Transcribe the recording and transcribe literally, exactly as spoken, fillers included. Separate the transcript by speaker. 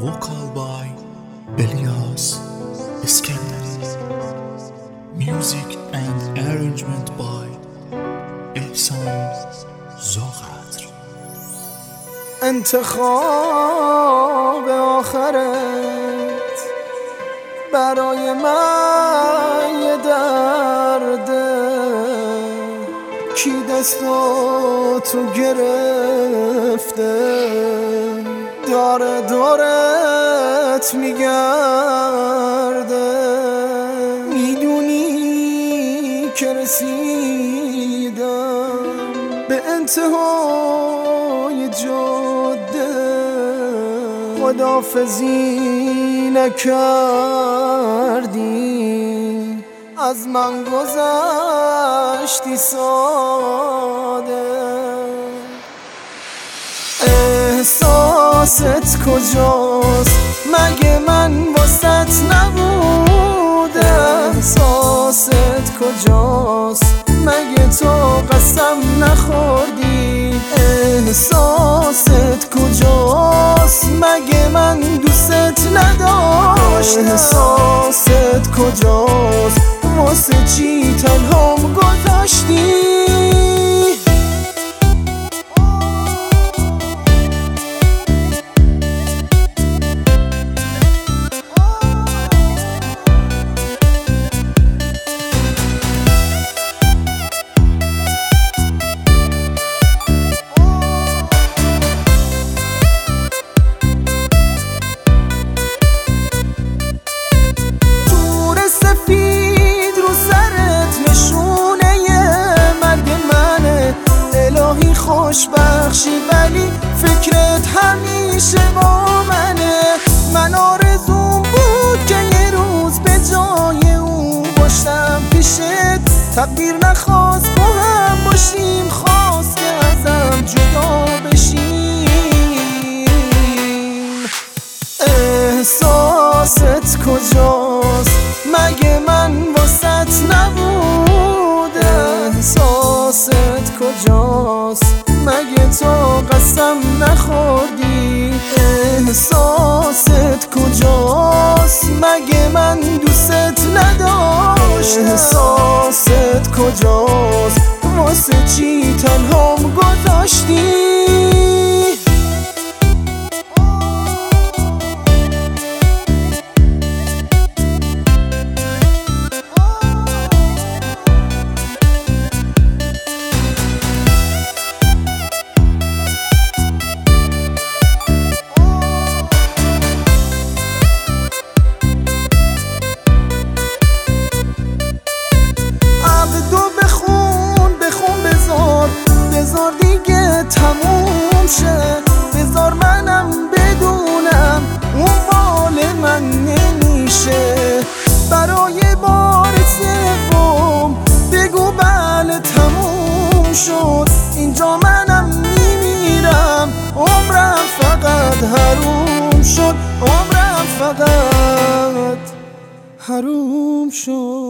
Speaker 1: Vocal by Elias Iskandari. Music and arrangement by احسان زاغراتر.
Speaker 2: انتخاب آخرت برای من یه درده، کی دستاتو گرفته داره دارت میگرده. میدونی که رسیدم به انتهای جاده، خداحافظی نکردی، از من گذشتی ساده. احساست کجاست مگه من واسط نبوده؟ احساست کجاست مگه تو قسم نخوردی؟ احساست کجاست مگه من دوست نداشتم؟ احساست کجاست واسه چی تنهام گذاشتی؟ خوشبخشی ولی فکرت همیشه با منه. من آرزوم بود که یه روز به جای اون باشم پیشت، تقدیر نخواست با هم باشیم، خواست که ازم جدا بشیم. احساست کجاست مگه من واسط نبوده؟ احساست کجاست مگه تو قسم نخوردی؟ احساست کجاست مگه من دوست نداشتم؟ احساست کجاست واسه چی تنهام گذاشتی؟ بذار دیگه تموم شه، بذار منم بدونم اون مال من نمیشه. برای بار سوم بگو بله تموم شد، اینجا منم میمیرم، عمرم فقط حروم شد، عمرم فقط حروم شد.